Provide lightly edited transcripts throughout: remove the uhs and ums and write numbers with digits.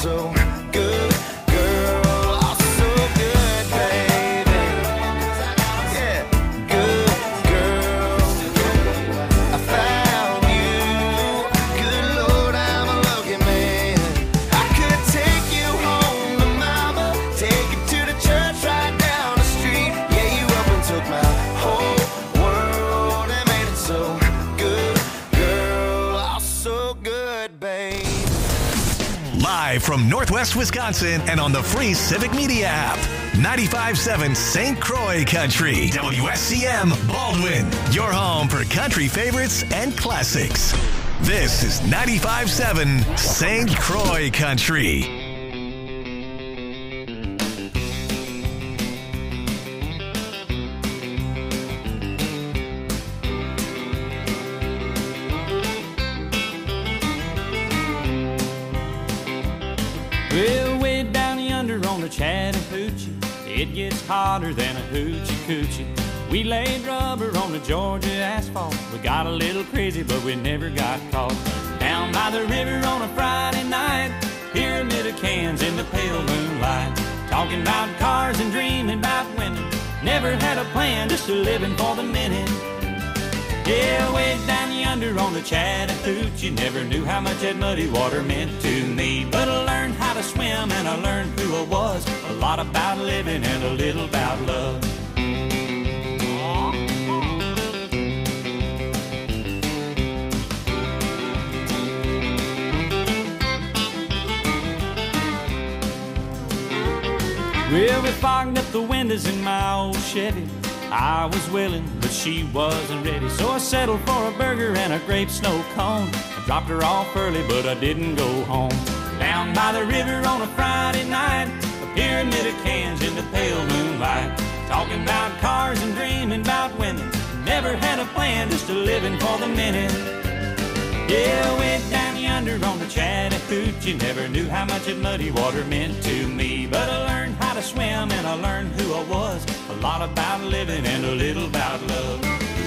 so good, girl. Oh, so good, baby. Yeah, good girl. I found you. Good Lord, I'm a lucky man. I could take you home to mama, take you to the church right down the street. Yeah, you up and took my whole world and made it so good, girl. Oh, so good, babe. Live from Northwest Wisconsin and on the free Civic Media app. 95.7 St. Croix Country. WSCM Baldwin. Your home for country favorites and classics. This is 95.7 St. Croix Country. Well, way down yonder on the Chattahoochee, it gets hotter than a hoochie coochie. We laid rubber on the Georgia asphalt. We got a little crazy, but we never got caught. Down by the river on a Friday night, pyramid of cans in the pale moonlight. Talking about cars and dreaming about women. Never had a plan, just a living for the minute. Yeah, way down yonder on the Chattahoochee, never knew how much that muddy water meant to me. But I learned how to swim and I learned who I was. A lot about living and a little about love. Well, we fogged up the windows in my old Chevy. I was willing, but she wasn't ready. So I settled for a burger and a grape snow cone. I dropped her off early, but I didn't go home. Down by the river on a Friday night, a pyramid of cans in the pale moonlight. Talking about cars and dreaming about women. Never had a plan, just a living for the minute. Yeah, way down yonder on the Chattahoochee, never knew how much that muddy water meant to me. But I learned how to swim and I learned who I was. A lot about living and a little about love.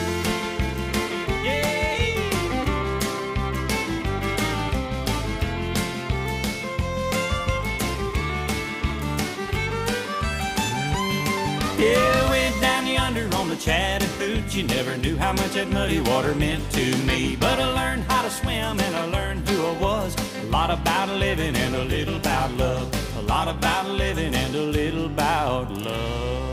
Yeah, way down yonder on the Chattahoochee, never knew how much that muddy water meant to me. But I learned how to swim and I learned who I was. A lot about living and a little about love. A lot about living and a little about love.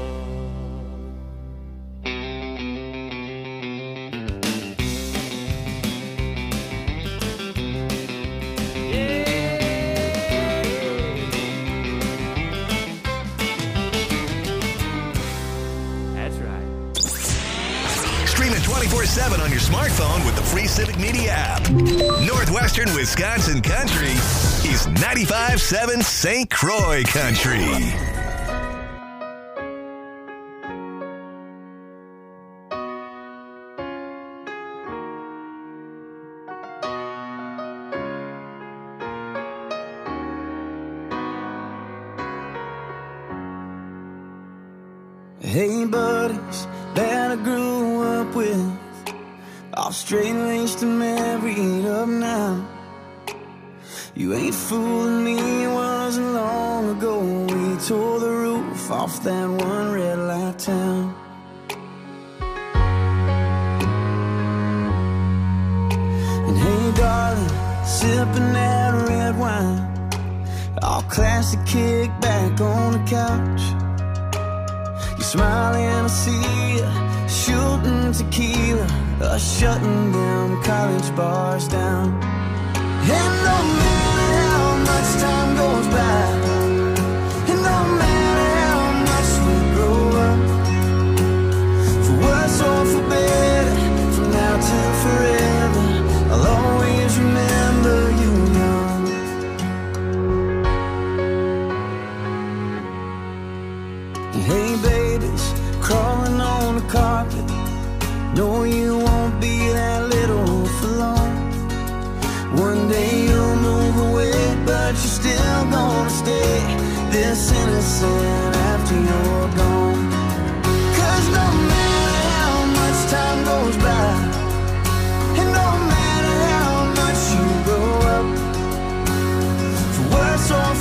Stream it 24/7 on your smartphone with the free Civic Media app. Northwestern Wisconsin Country is 95.7 St. Croix Country. Hey buddies that I grew up with, all straight-laced and married up now. You ain't fooling me, it wasn't long ago we tore the roof off that one red light town. And hey darling, sipping that red wine, all classy, kick back on the couch. You smile and I see you shooting tequila, shutting them college bars down. And no matter how much time goes by, and no matter how much we grow up, for worse or for better, from now till forever, I'll always remember you young. Hey babies, crawling on the carpet, no you won't be that little for long. One day you'll move away, but you're still gonna stay this innocent after you're gone. 'Cause no matter how much time goes by, and no matter how much you grow up, for worse or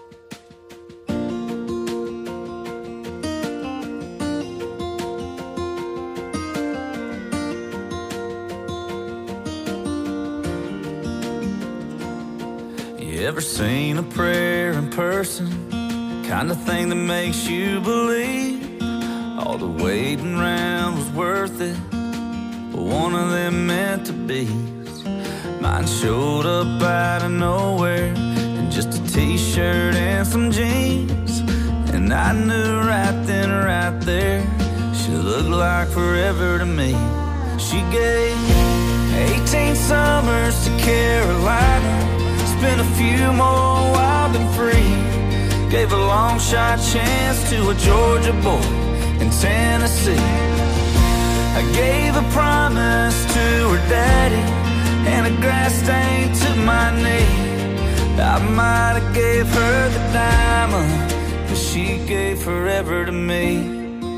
You ever seen a prayer in person? Kind of thing that makes you believe all the waiting around was worth it. But one of them meant to be. Mine showed up out of nowhere in just a t-shirt and some jeans. And I knew right then, right there, she looked like forever to me. She gave 18 summers to Carolina, spent a few more wild and free. Gave a long shot chance to a Georgia boy in Tennessee. I gave a promise to her daddy and a grass stain to my knee. I might have gave her the diamond, but she gave forever to me.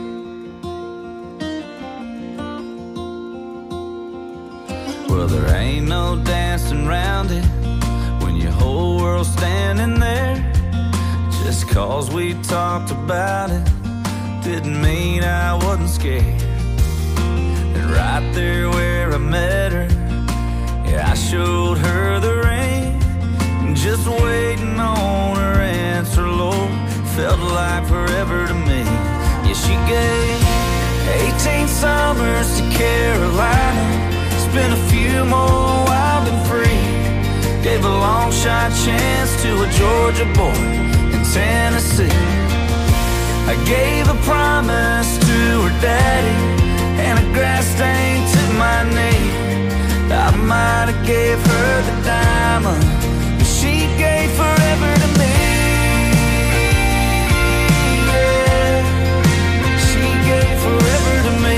Well, there ain't no dancing around it when your whole world's standing there. Just cause we talked about it didn't mean I wasn't scared. And right there where I met her, yeah, I showed her the ring. Just waiting on her answer, Lord, felt like forever to me. Yeah, she gave 18 summers to Carolina, spent a few more wild and free. Gave a long shot chance to a Georgia boy in Tennessee. I gave a promise to her daddy and a grass stain to my knee. I might have gave her the diamond, but she gave forever to me. Yeah, she gave forever to me.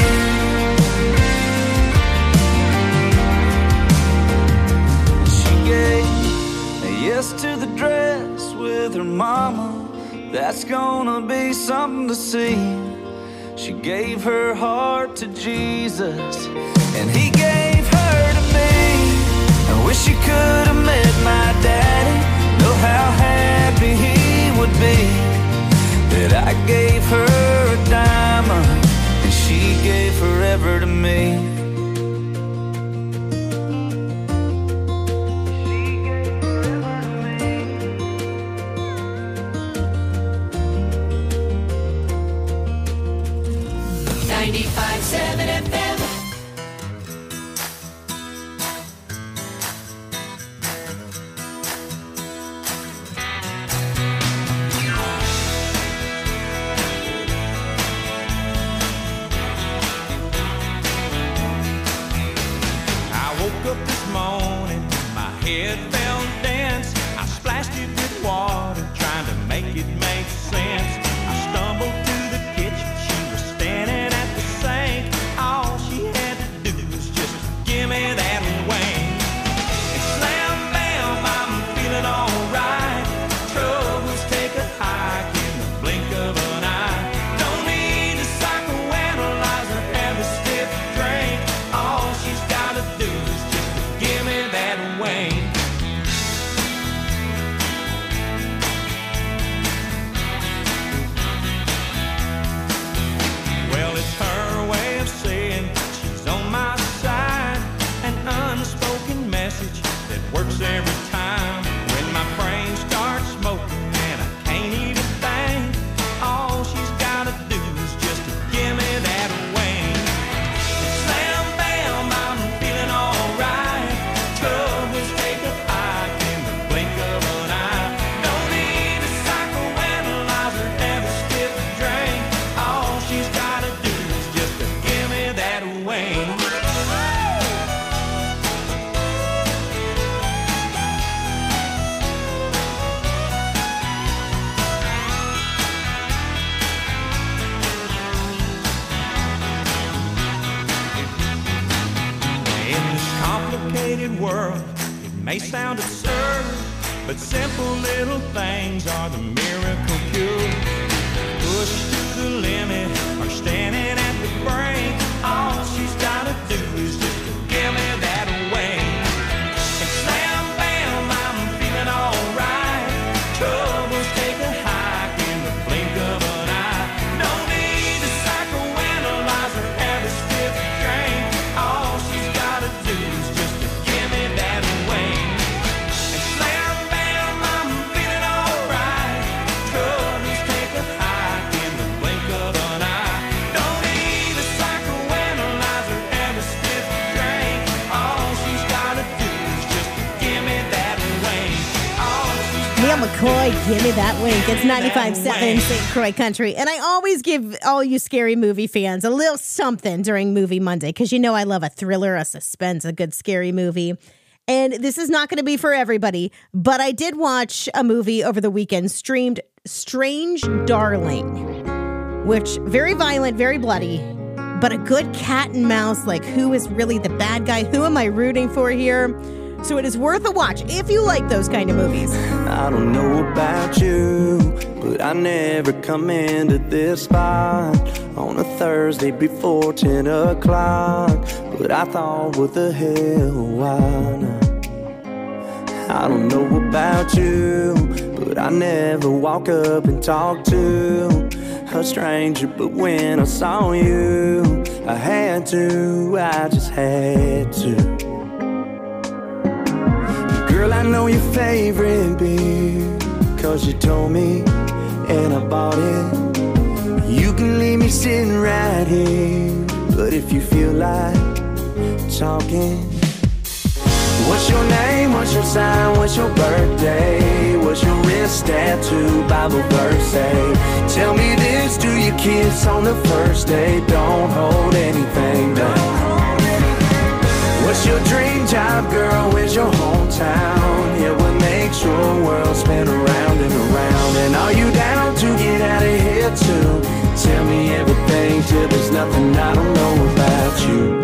Yes to the dress with her mama, that's gonna be something to see. She gave her heart to Jesus, and he gave her to me. I wish you could have met my daddy, know how happy he would be that I gave her a diamond, and she gave forever to me. 95.7 FM. I woke up this morning, my head felt dense. I splashed it with water, trying to make it make sense. I stumbled to the kitchen, she was standing at the sink. All she had to do was just give me that wing. And slam bam, I'm feeling alright. Troubles take a hike in the blink of an eye. Don't need to psychoanalyze or have a stiff drink. All she's gotta do is just give me that wing. Well, it's her way of saying she's on my side. An unspoken message that works every time. When my brain starts smoking and I can't eat a thing, all she's gotta do is just give me that wing. Slam bam, I'm feeling alright. Troubles take a hike in the blink of an eye. Don't need a psychoanalyze or have a stiff drink. All she's gotta do is just give me that wing. In this complicated world, it may sound absurd, but simple little things are the miracle cure. Pushed to the limit or standing at the brink, all she's gotta do is just give me that wing. And slam bam, I'm feeling alright. Troubles take a hike in the blink of an eye. No need to psychoanalyze or have a stiff drink. All she's gotta do is just give me that wing. And slam bam, Neil McCoy, give me that wink. It's 95.7 St. Croix Country. And I always give all you scary movie fans a little something during Movie Monday because you know I love a thriller, a suspense, a good scary movie. And this is not going to be for everybody, but I did watch a movie over the weekend, streamed Strange Darling, which very violent, very bloody, but a good cat and mouse, like who is really the bad guy? Who am I rooting for here? So it is worth a watch if you like those kind of movies. I don't know about you, but I never come into this spot on a Thursday before 10 o'clock. But I thought, what the hell, why not? I don't know about you, but I never walk up and talk to a stranger. But when I saw you, I had to, I just had to. Girl, I know your favorite beer, 'cause you told me, and I bought it. You can leave me sitting right here, but if you feel like talking. What's your name, what's your sign, what's your birthday? What's your wrist tattoo, Bible verse say? Tell me this, do you kiss on the first date? Don't hold anything back. What's your dream job, girl? Where's your hometown? Yeah, what makes your world spin around and around? And are you down to get out of here too? Tell me everything till there's nothing I don't know about you.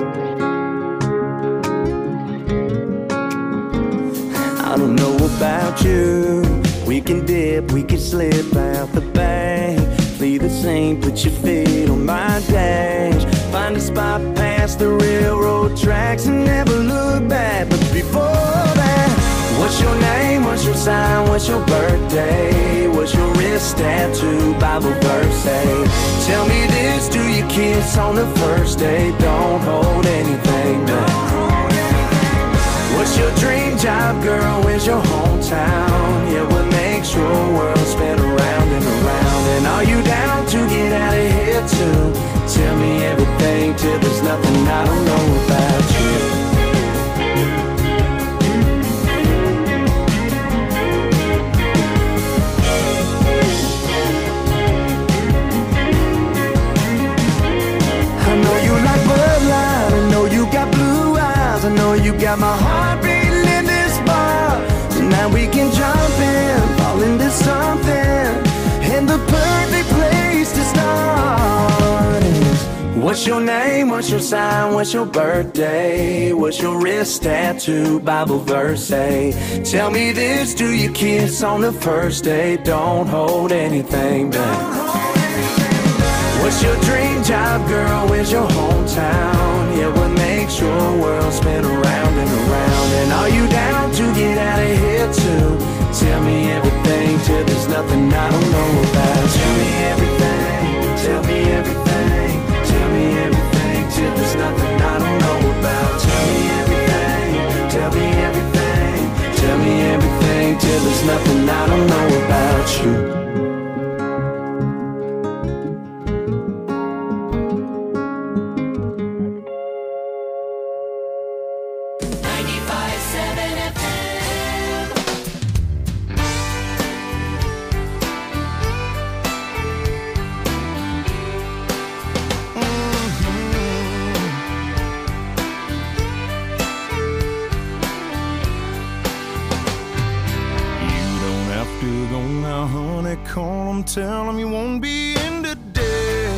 I don't know about you. We can dip, we can slip out the bank. Flee the scene, put your feet on my dash. Find a spot past the railroad tracks and never look back. But before that, what's your name, what's your sign, what's your birthday? What's your wrist tattoo, Bible verse say? Tell me this, do you kiss on the first date? Don't hold anything back. What's your dream job, girl? Where's your hometown? Yeah, what makes your world spin around and around? And are you down to get out of here too? Tell me everything till there's nothing I don't know about you. I know you like Bud Light, I know you got blue eyes, I know you got my heart beating in this bar. Tonight we can jump in, fall into something, and the perfect place to start is, what's your name, what's your sign, what's your birthday? What's your wrist tattoo, Bible verse say? Tell me this, do you kiss on the first date? Don't hold anything back. What's your dream job, girl? Where's your hometown? Yeah, what makes your world spin around and around? And are you down to get out of here too? Tell me everything till there's nothing I don't know about. Tell me everything, tell me everything, tell me everything till there's nothing I don't know about. Tell me everything, tell me everything, tell me everything till there's nothing I don't know about you. 95.7 FM. You don't have to go now, honey. Call them, tell them you won't be in today.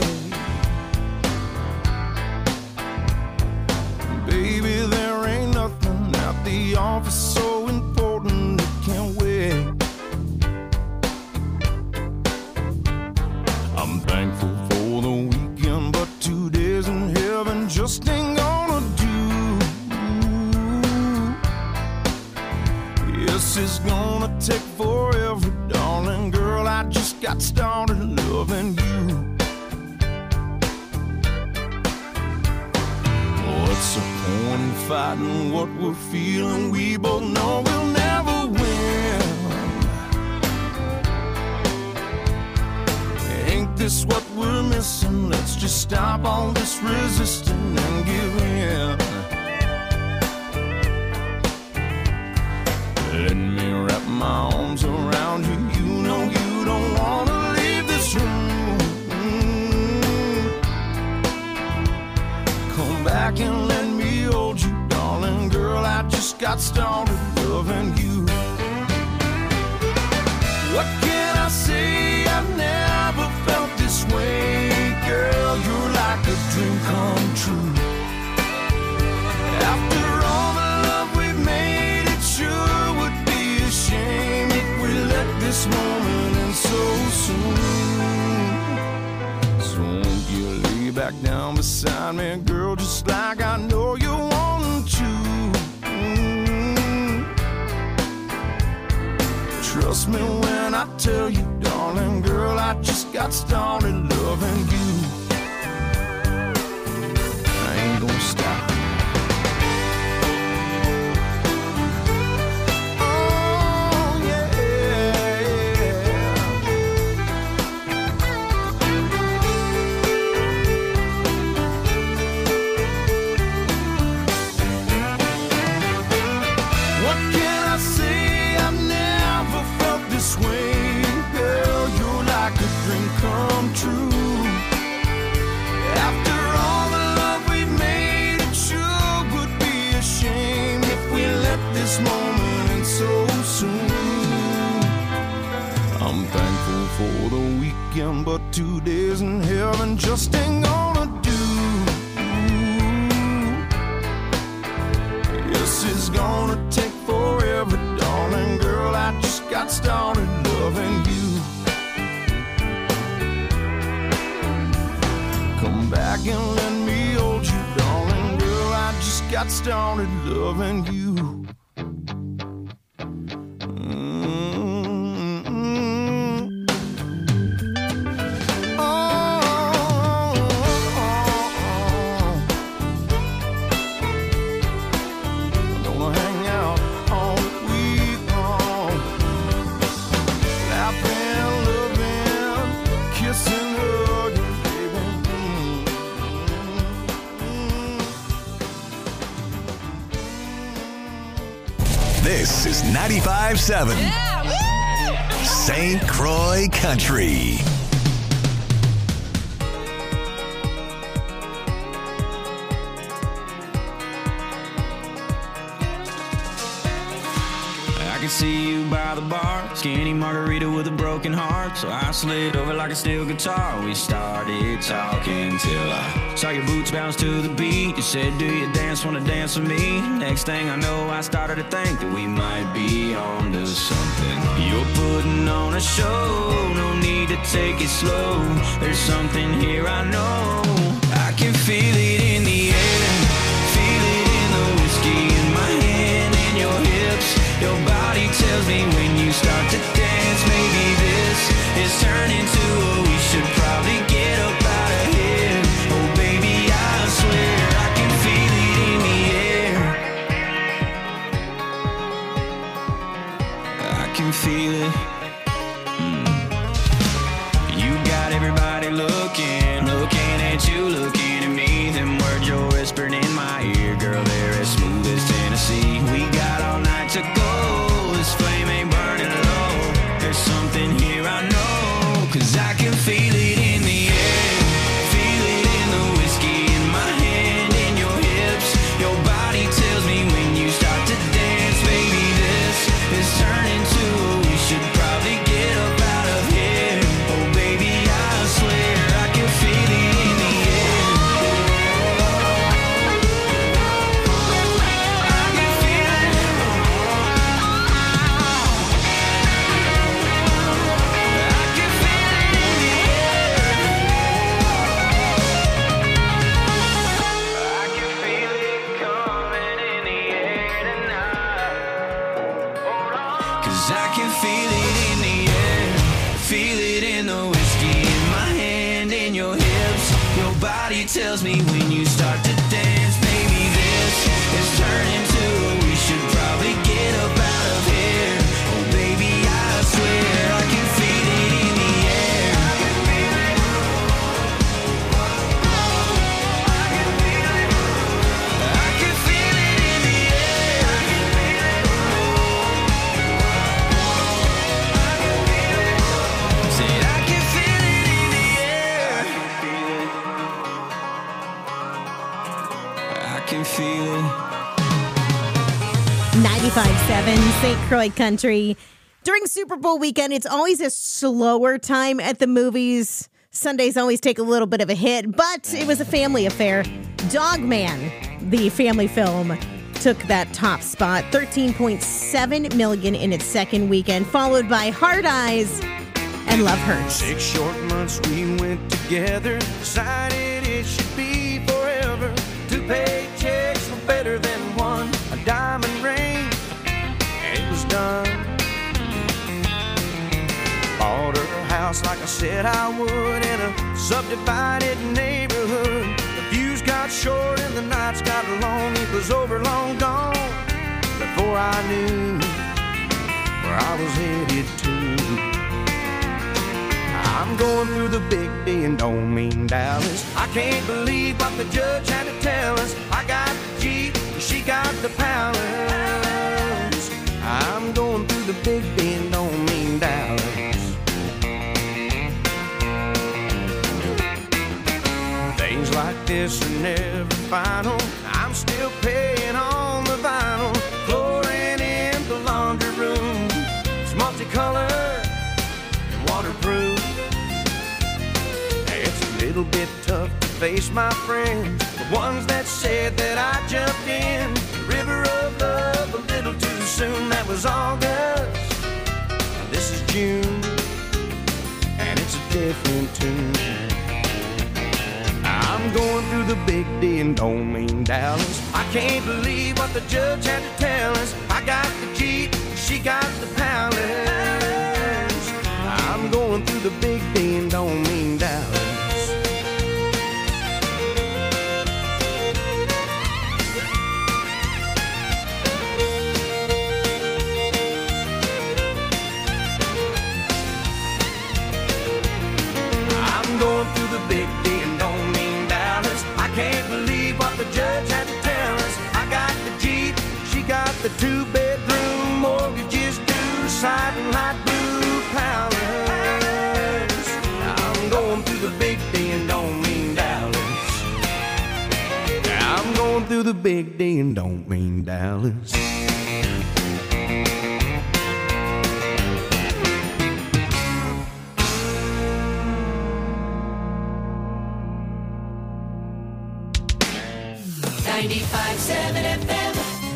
Baby, there ain't nothing at the office so important it can't wait. I'm thankful for the weekend, but 2 days in heaven just ain't gonna do. Yes, it's gonna take forever, darling girl. I just got started loving you. What's the point in fighting what we're feeling? We both know we'll never win. Ain't this what we're missing? Let's just stop all this resisting and give in. Let me wrap my arms got started loving you. What can I say? I've never felt this way. Girl, you're like a dream come true. After all the love we've made, it sure would be a shame if we let this moment end so soon. So won't you lay back down beside me, girl, just like I know you want to. Trust me when I tell you, darling girl, I just got started loving you. I ain't gonna stop. For the weekend, but 2 days in heaven just ain't gonna do. Yes, it's gonna take forever, darling girl, I just got started loving you. Come back and let me hold you, darling girl, I just got started loving you. This is 95.7 St. Croix Country. I can see you by the bar, skinny margarita with a broken heart. So I slid over like a steel guitar. We started talking till I saw your boots bounce to the beat. You said, do you dance, wanna dance with me? Next thing I know, I started to think that we might be on to something. You're putting on a show, no need to take it slow. There's something here I know. I can feel it in the air, feel it in the whiskey in my hand and your hips. Your body tells me when you start to dance, maybe this is turning to a we should probably get up out of here. Oh baby, I swear I can feel it in the air. I can feel it. You got everybody looking at you, looking at me. Them words you're whispering in my ear, girl, they're as smooth as Tennessee. We got all night to go. This flame ain't burning low. There's something here I know, 'cause I can feel it in the air, feel it in the whiskey in my hand and your hips. Your body tells me when you start to dance, baby, this is turning to we should probably get up out of here. Oh baby, I swear I can feel it in the air. I can feel it. I can feel it in the air. I can feel it coming in the air tonight. Hold on. 'Cause I can feel it in the air, feel it in the whiskey in my hand and your hips. Your body tells me when you start to dance, maybe this is turning to we should probably get up out of here. Oh baby, I swear I can feel it in the air. I can feel it. I can feel it in the air. I can feel it. Said I can feel it in the air. 95.7 St. Croix Country. During Super Bowl weekend, it's always a slower time at the movies. Sundays always take a little bit of a hit, but it was a family affair. Dog Man, the family film, took that top spot, $13.7 million in its second weekend, followed by Hard Eyes and Love Hurts. 6 short months we went together, decided it should be forever. 2 paychecks were better than one, a diamond ring, and it was done. Bought her a house like I said I would in a subdivided neighborhood. The views got short and the nights got long. It was over, long gone, before I knew where I was headed to. I'm going through the big D and don't mean Dallas. I can't believe what the judge had to tell us. I got the Jeep, she got the Palace. I'm going through the big D and don't mean Dallas. Things like this are never final. I'm still paying on the vinyl. Flooring in the laundry room, it's multicolored and waterproof. It's a little bit tough to face my friends, the ones that said that I jumped in the river of love a little too soon. That was August, this is June, and it's a different tune. I'm going through the big D and don't mean Dallas. I can't believe what the judge had to tell us. I got the Jeep, she got the Palace. I'm going through the big D and don't mean Dallas. I'm going through the big D and don't mean Dallas. I can't believe what the judge had to tell us. I got the Jeep, she got the 2-bedroom, mortgages due, siding light blue Palace. I'm going through the big D and don't mean Dallas. I'm going through the big D and don't mean Dallas. 95.7 FM.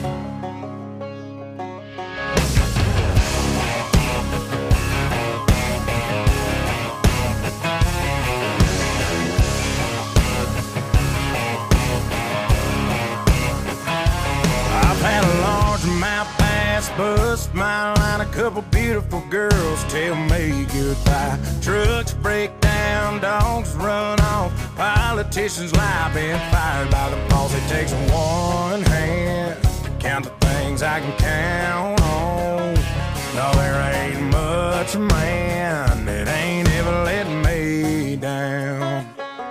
I've had a largemouth bass bust my line. A couple beautiful girls tell me goodbye. Trucks break down, dogs run off. Politicians lie, been fired by the boss. It takes one hand to count the things I can count on. No, there ain't much man that ain't ever let me down.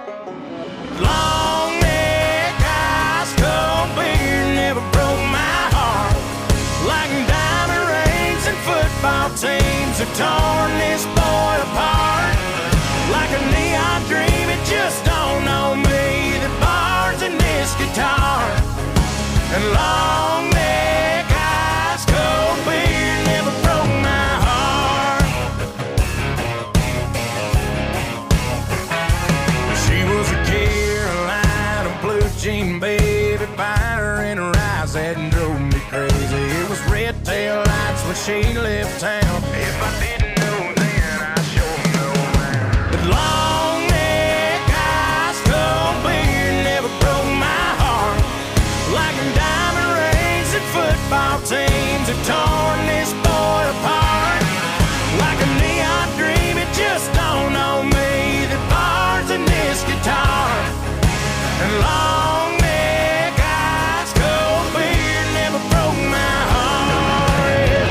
Long neck, ice cold beer never broke my heart. Like diamond rings and football teams have torn this boy apart. Like a neon dream, it just don't know me. The bars in this guitar and long neck, ice cold beer never broke my heart. She was a Carolina blue jean baby, fire in her eyes that drove me crazy. It was red tail lights when she left town. If I didn't know then, I sure know now. But long neck, ice cold beer never broke my heart. Like diamond rings and football teams have torn this boy apart. Like a neon dream, it just don't know me. The bars in this guitar and long neck, ice cold beer never broke my heart.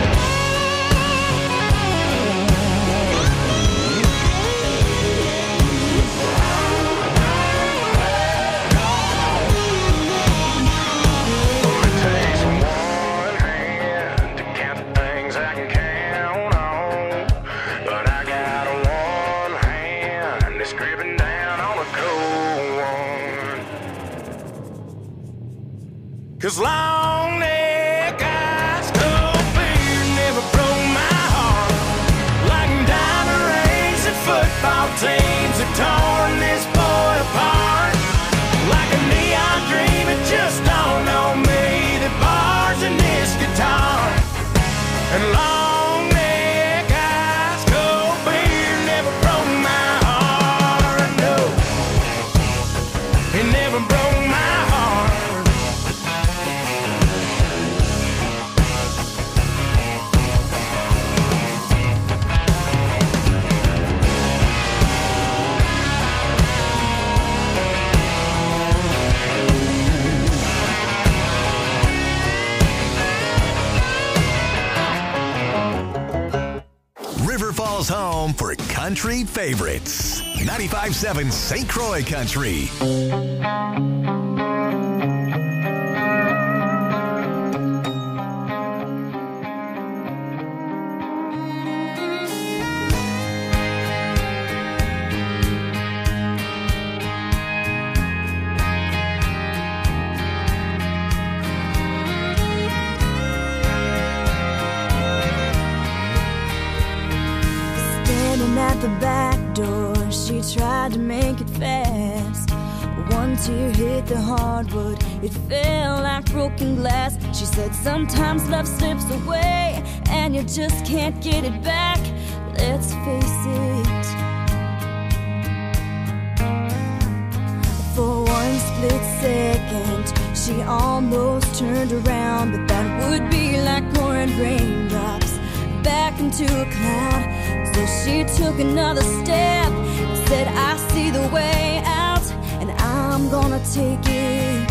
It takes one hand to count the things I can count on, but I got one hand that's gripping down on a cold one. 'Cause long neck, ice cold Nashville's home for country favorites. 95.7 St. Croix Country. At the back door, she tried to make it fast. One tear hit the hardwood, it fell like broken glass. She said sometimes love slips away and you just can't get it back. Let's face it. For one split second, she almost turned around, but that would be like pouring raindrops back into a cloud. So she took another step and said, I see the way out, and I'm gonna take it.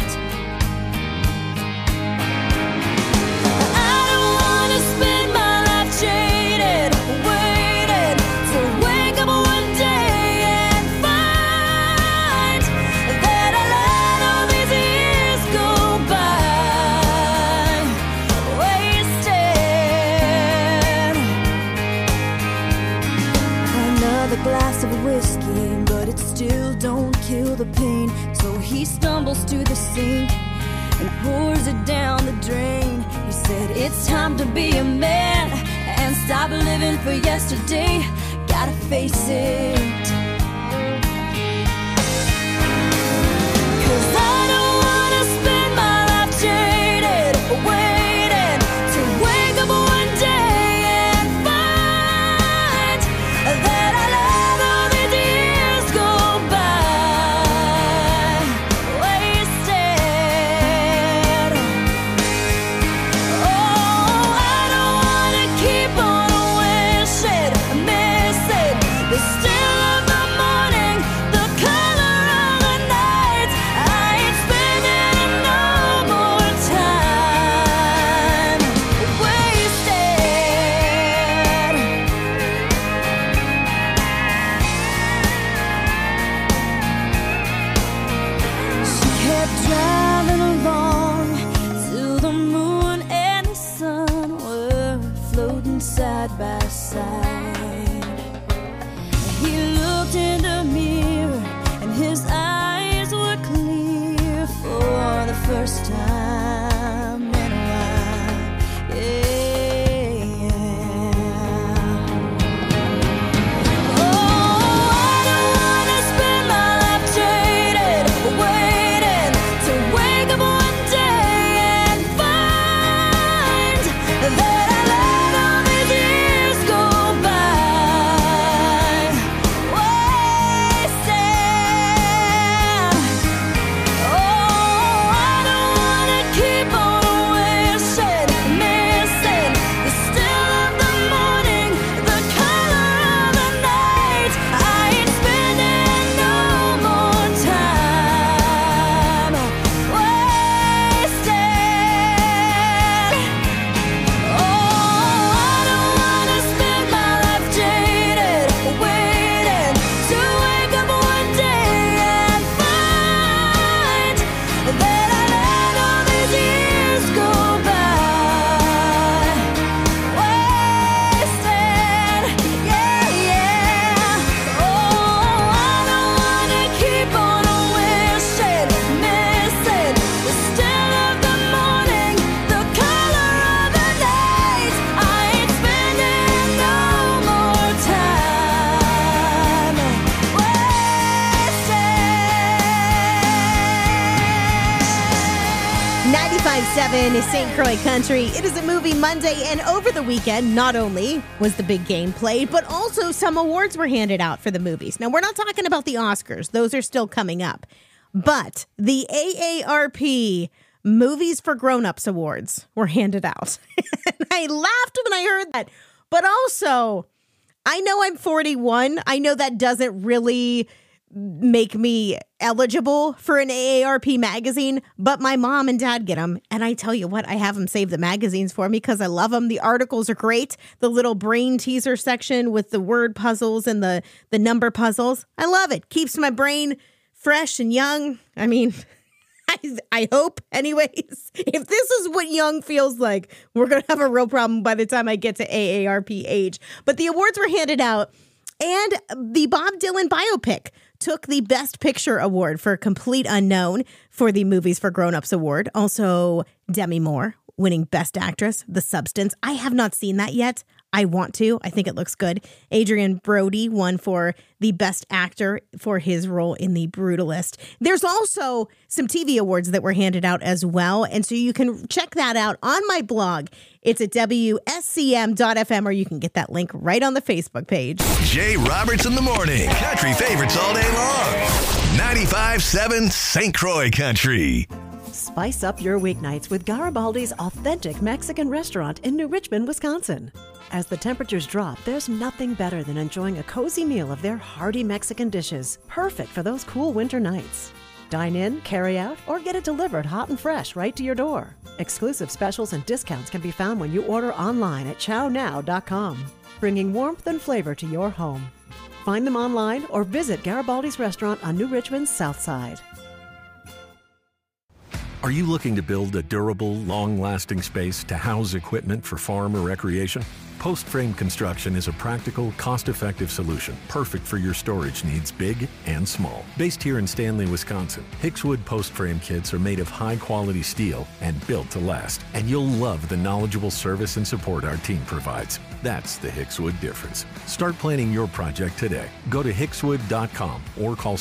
I don't wanna spend my life jaded, waiting to wake up one day and find that I let all these years go by wasted. Another glass of whiskey, but it still don't kill the pain. So he stumbles to the sink and pours it down the drain. He said, it's time to be a man and stop living for yesterday. Gotta face it. 'Cause I don't wanna spend my life jaded, waiting to wake up one day and find that I let all these years go by wasted. Oh, I don't wanna keep on wishing, missing the still of the morning, the color of the night. I ain't spending no more time wasted. She kept driving along till the moon and the sun were floating side by side. He looked in the mirror and his eyes were clear for the first time in a while. Yeah. Oh, I don't wanna spend my life jaded, waiting to wake up one day and find that I let all these years go by wasted. Oh, I don't wanna keep on wishing, missing the still of the morning, the color of the night. I ain't spending no more time wasted. Oh, I don't wanna spend my life jaded, waiting to wake up one day and find that I let all these years go by wasted. Yeah, yeah. Oh, I don't wanna keep on wishing, missing the still of the morning, the color of the night. I ain't spending no more time wasted. 95.7 St. Croix Country. It is a movie Monday, and over the weekend, not only was the big game played, but also some awards were handed out for the movies. Now, we're not talking about the Oscars. Those are still coming up. But the AARP Movies for Grown-Ups Awards were handed out. And I laughed when I heard that. But also, I know I'm 41. I know that doesn't really make me eligible for an AARP magazine, but my mom and dad get them. And I tell you what, I have them save the magazines for me because I love them. The articles are great. The little brain teaser section with the word puzzles and the number puzzles. I love it. Keeps my brain fresh and young. I mean, I hope. Anyways, if this is what young feels like, we're going to have a real problem by the time I get to AARP age. But the awards were handed out, and the Bob Dylan biopic took the Best Picture Award for Complete Unknown for the Movies for Grown-Ups Award. Also, Demi Moore winning Best Actress, The Substance. I have not seen that yet. I want to. I think it looks good. Adrian Brody won for the Best Actor for his role in The Brutalist. There's also some TV awards that were handed out as well. And so you can check that out on my blog. It's at WSCM.FM, or you can get that link right on the Facebook page. Jay Roberts in the morning. Country favorites all day long. 95.7 St. Croix Country. Spice up your weeknights with Garibaldi's authentic Mexican restaurant in New Richmond, Wisconsin. As the temperatures drop, there's nothing better than enjoying a cozy meal of their hearty Mexican dishes, perfect for those cool winter nights. Dine in, carry out, or get it delivered hot and fresh right to your door. Exclusive specials and discounts can be found when you order online at chownow.com, bringing warmth and flavor to your home. Find them online or visit Garibaldi's restaurant on New Richmond's South Side. Are you looking to build a durable, long-lasting space to house equipment for farm or recreation? Post Frame Construction is a practical, cost-effective solution, perfect for your storage needs, big and small. Based here in Stanley, Wisconsin, Hickswood Post Frame kits are made of high-quality steel and built to last. And you'll love the knowledgeable service and support our team provides. That's the Hickswood difference. Start planning your project today. Go to hickswood.com or call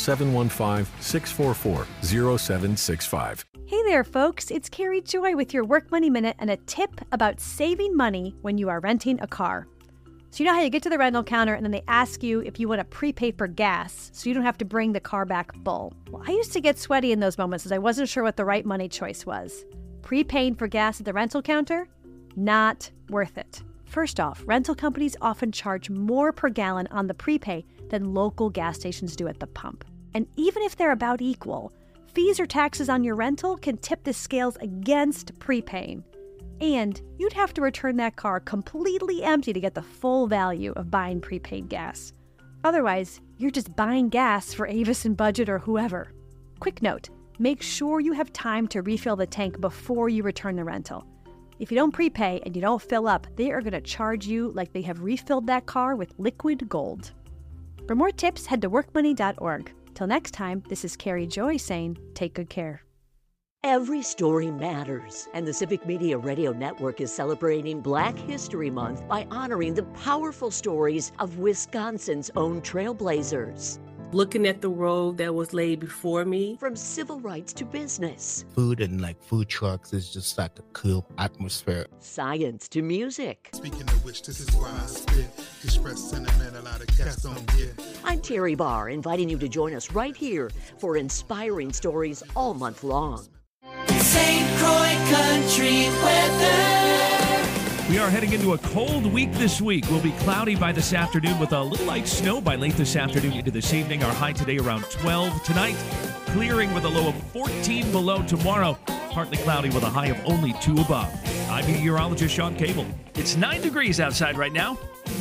715-644-0765. Hey there, folks. It's Carrie Joy with your Work Money Minute and a tip about saving money when you are renting a car. So you know how you get to the rental counter and then they ask you if you want to prepay for gas so you don't have to bring the car back full. Well, I used to get sweaty in those moments as I wasn't sure what the right money choice was. Prepaying for gas at the rental counter? Not worth it. First off, rental companies often charge more per gallon on the prepay than local gas stations do at the pump. And even if they're about equal, fees or taxes on your rental can tip the scales against prepaying. And you'd have to return that car completely empty to get the full value of buying prepaid gas. Otherwise, you're just buying gas for Avis and Budget or whoever. Quick note, make sure you have time to refill the tank before you return the rental. If you don't prepay and you don't fill up, they are going to charge you like they have refilled that car with liquid gold. For more tips, head to workmoney.org. Till next time, this is Carrie Joy saying, take good care. Every story matters, and the Civic Media Radio Network is celebrating Black History Month by honoring the powerful stories of Wisconsin's own trailblazers. Looking at the road that was laid before me. From civil rights to business. Food and food trucks is just like a cool atmosphere. Science to music. Speaking of which, this is why I spit. Express sentiment a lot of cats don't get. I'm Terry Barr, inviting you to join us right here for inspiring stories all month long. St. Croix Country weather. We are heading into a cold week this week. We'll be cloudy by this afternoon with a little light snow by late this afternoon into this evening. Our high today around 12 tonight. Clearing with a low of 14 below tomorrow. Partly cloudy with a high of only 2 above. I'm meteorologist Sean Cable. It's 9 degrees outside right now.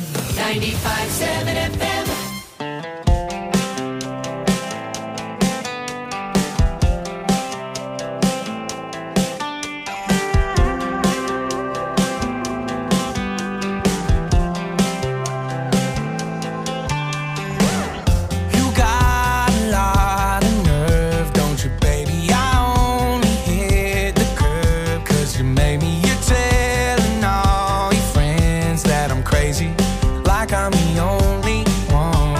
95.7 FM. Like I'm the only one.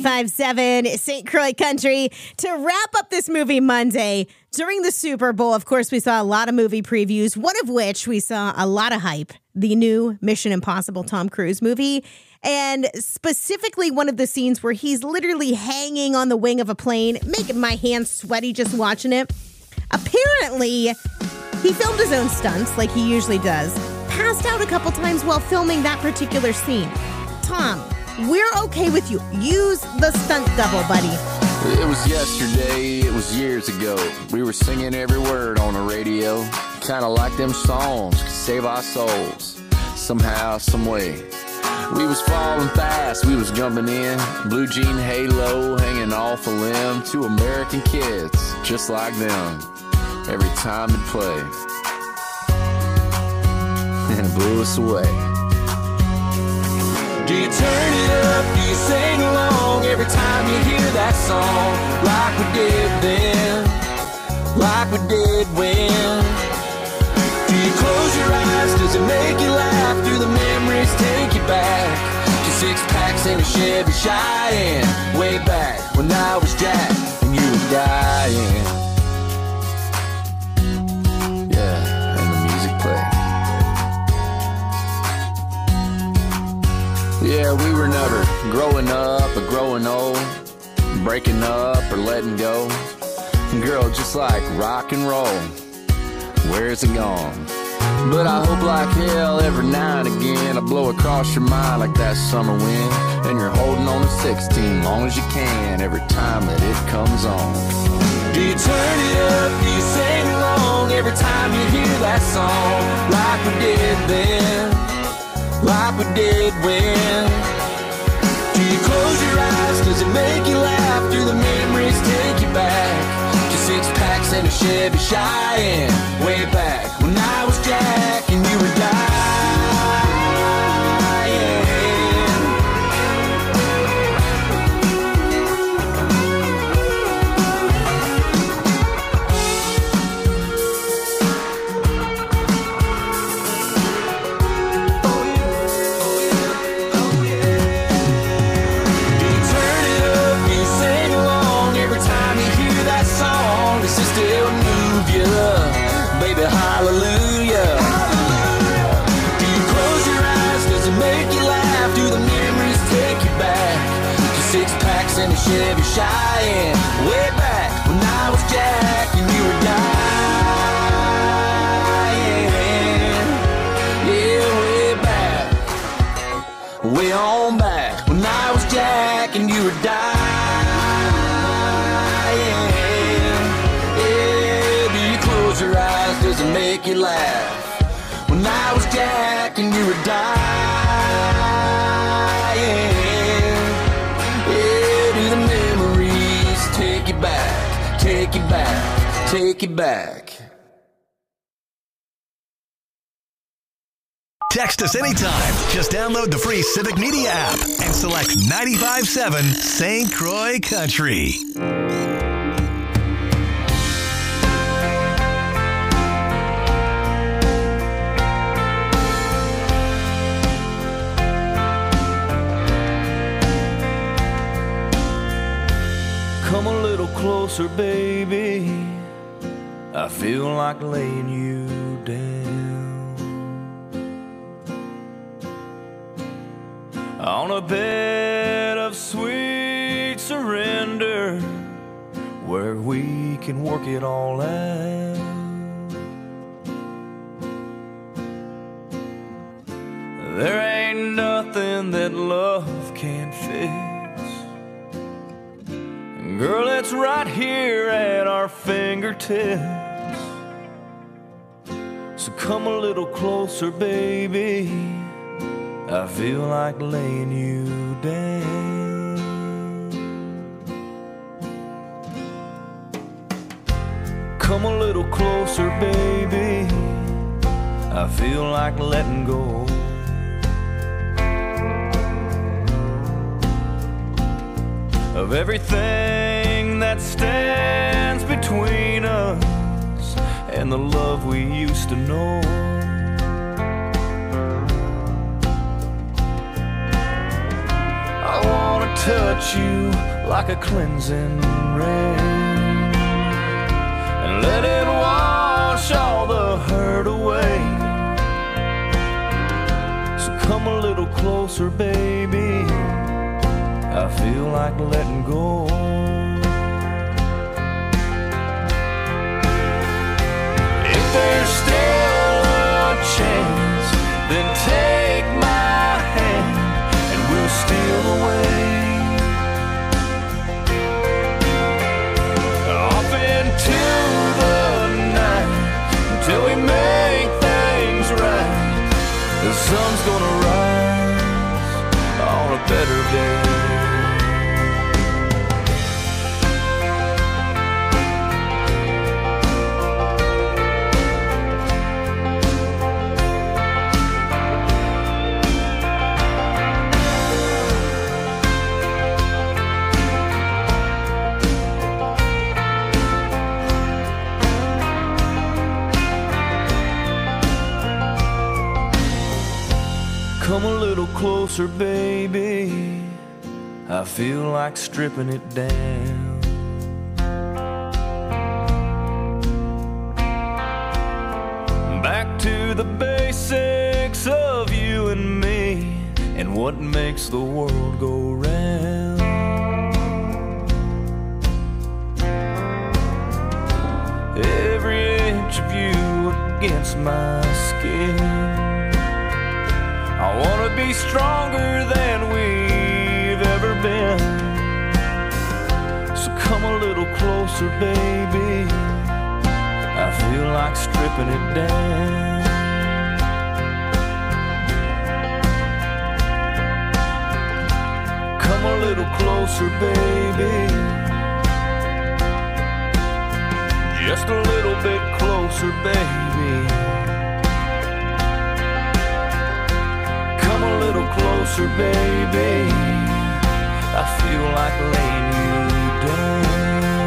95.7 St. Croix Country. To wrap up this movie Monday, during the Super Bowl, of course, we saw a lot of movie previews, one of which we saw a lot of hype, the new Mission Impossible Tom Cruise movie. And specifically one of the scenes where he's literally hanging on the wing of a plane, making my hands sweaty just watching it. Apparently, he filmed his own stunts like he usually does, passed out a couple times while filming that particular scene. Tom, we're okay with you. Use the stunt double, buddy. It was yesterday, it was years ago. We were singing every word on the radio. Kinda like them songs could save our souls. Somehow, some way. We was falling fast, we was jumping in. Blue jean halo hanging off a limb. Two American kids, just like them. Every time it played. And it blew us away. Do you turn it up? Do you sing along every time you hear that song? Like we did then, like we did when. Do you close your eyes? Does it make you laugh? Do the memories take you back to 6 packs in a Chevy Cheyenne? Way back when I was Jack and you were dying. Yeah, and the music played. Yeah, we were never growing up or growing old, breaking up or letting go. Girl, just like rock and roll, where's it gone? But I hope like hell every now and again I blow across your mind like that summer wind, and you're holding on to 16 long as you can every time that it comes on. Do you turn it up? Do you sing along every time you hear that song? Like we did then, like we did when. Do you close your eyes? Does it make you laugh? Do the memories take you back to 6 packs and a Chevy Cheyenne? Way back when I was Jack and you were dying. Hallelujah. Do you close your eyes? Does it make you laugh? Do the memories take you back to 6 packs and a Chevy Cheyenne? Way back when I was Jack and you were dying. Yeah, way back, way on back when I was Jack and you were dying. Your eyes, does it make you laugh? When I was Jack and you were dying. Yeah, do the memories take you back, take you back, take you back. Text us anytime. Just download the free Civic Media app and select 95.7 St. Croix Country. Come a little closer, baby. I feel like laying you down on a bed of sweet surrender where we can work it all out. There ain't nothing that love can't fix. Girl, it's right here at our fingertips. So come a little closer, baby. I feel like laying you down. Come a little closer, baby. I feel like letting go. Of everything that stands between us and the love we used to know. I wanna touch at you like a cleansing rain and let it wash all the hurt away. So come a little closer, baby. I feel like letting go. If there's still a chance, then take my hand and we'll steal away off into the night until we make things right. The sun's gonna rise on a better day. Come a little closer, baby. I feel like stripping it down. Back to the basics of you and me and what makes the world go round. Every inch of you against my skin. I wanna be stronger than we've ever been. So come a little closer, baby. I feel like stripping it down. Come a little closer, baby. Just a little bit closer, baby. A little closer, baby. I feel like laying you down.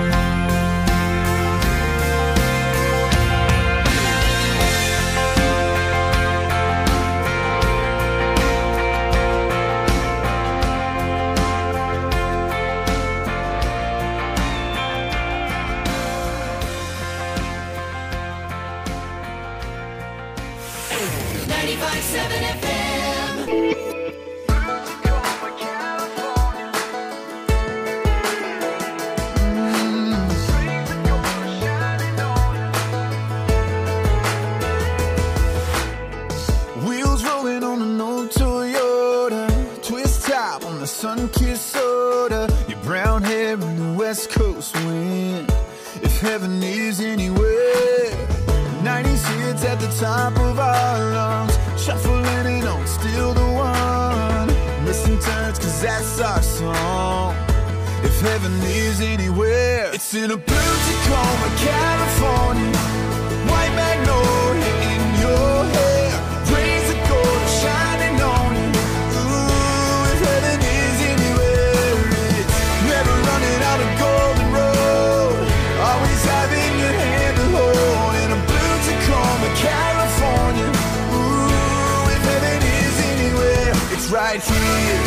Sun-kissed soda, your brown hair in the West Coast wind. If heaven is anywhere, 90s hits at the top of our lungs, shuffling it on, still the one. Missing turns, cause that's our song. If heaven is anywhere, it's in a blue Tacoma, California. White magnolia in your hair, rays of gold are shining on you. Ooh, if heaven is anywhere, it's never running out of golden road, always having your hand to hold. In a blue Tacoma, California. Ooh, if heaven is anywhere, it's right here.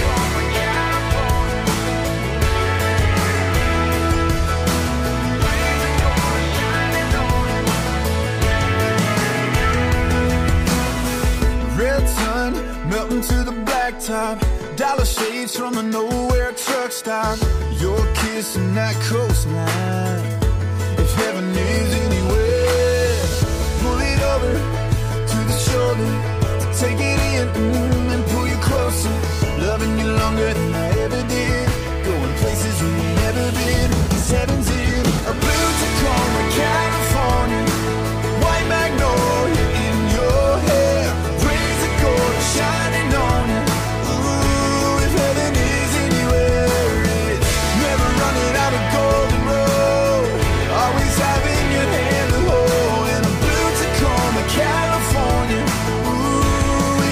Red sun melting to the blacktop, dollar shades from a nowhere truck stop. Your kiss and that coastline. If heaven is anywhere, pull it over to the shoulder, take it in and pull you closer. Loving you longer than I ever did, going places we've never been. 'Cause heaven's in a blue Tacoma, California. White magnolia in your hair, rays of gold are shining on you. Ooh, if heaven is anywhere, it's never running out of golden road, always having your hand to hold. In a blue Tacoma, California. Ooh,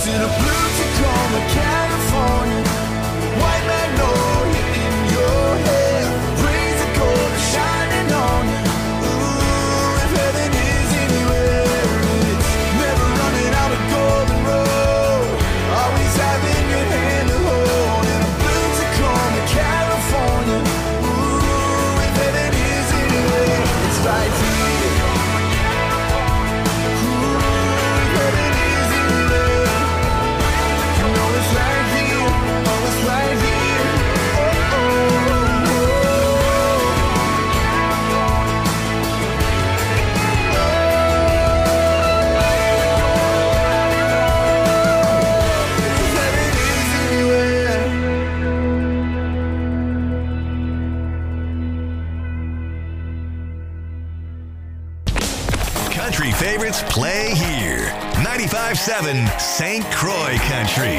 to the blue Tacoma, California. White magnolia in your hair, rays of gold are shining on you. Ooh, if heaven is anywhere, it's never running out of golden road. Always having your hand to hold in a blue Tacoma, California. Ooh, if heaven is anywhere, it's right here. Country favorites play here. 95.7 St. Croix Country.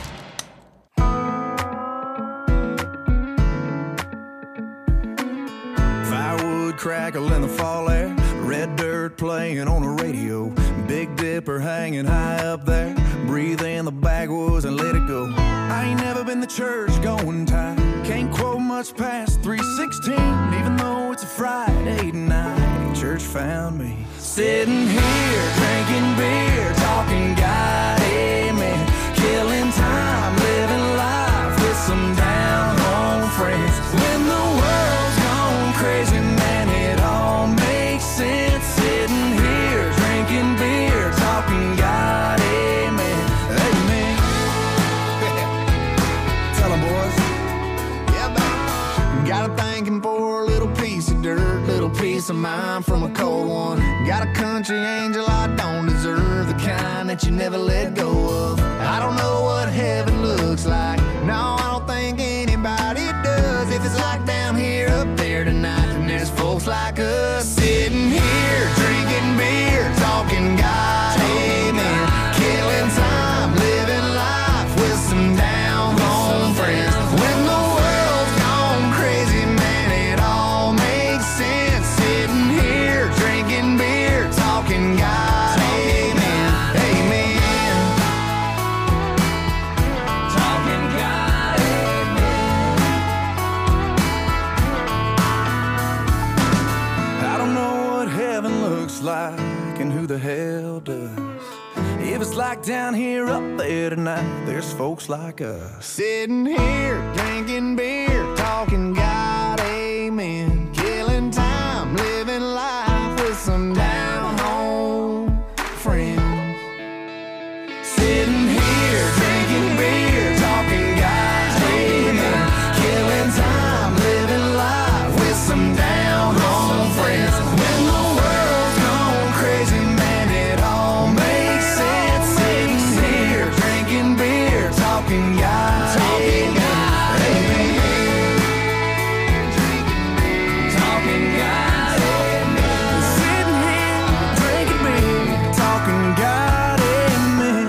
Firewood crackle in the fall air, red dirt playing on the radio, Big Dipper hanging high up there, breathe in the backwoods and let it go. I ain't never been to church going type, can't quote much past 3:16, even though it's a Friday night. Church found me sitting here drinking beer, talking God, amen, killing time, living life with some down home friends. When the world's gone crazy, man, it all makes sense. Sitting here drinking beer, talking God, amen, amen. Tell them, boys. Yeah, man. Got a thanking for a little piece of dirt, little piece of mind from a cold one. Got a country angel I don't deserve, the kind that you never let go of. I don't know what heaven looks like, no, I don't think anybody does. If it's like down here, up there tonight, then there's folks like us sitting here drinking beer, talking God, amen, killing time, living life with some down home friends. When the world's gone crazy, man, it all makes sense. Sitting here drinking beer, talking God, amen, amen, talking God, amen. I don't know what heaven looks like and who the hell does. If it's like down here, up there tonight, there's folks like us sitting here drinking beer, talking God, amen, killing time, living life with some down home friends. Sitting here drinking beer, talking God, amen, killing time, living life with some down home friends. When the world's gone crazy, man, it all makes sense. Sitting here drinking beer, talking God, amen, amen, talking God, amen. Sitting here drinking beer, talking God, amen.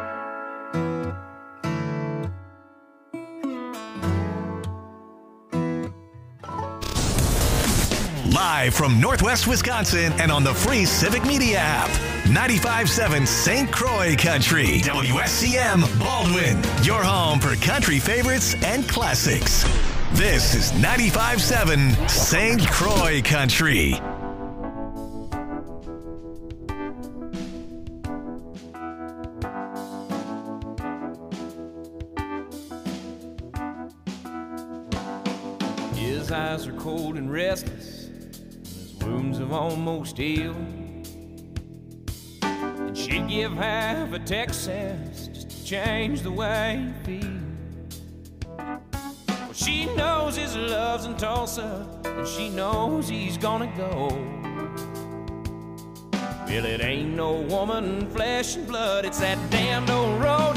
Live from Northwest Wisconsin and on the free Civic Media app. 95.7 St. Croix Country. WSCM Baldwin. Your home for country favorites and classics. This is 95.7 St. Croix Country. His eyes are cold and restless, his wounds have almost healed. And she'd give half a Texas just to change the way he feels. Well, she knows his love's in Tulsa, and she knows he's gonna go. Well, it ain't no woman, flesh and blood, it's that damned old road.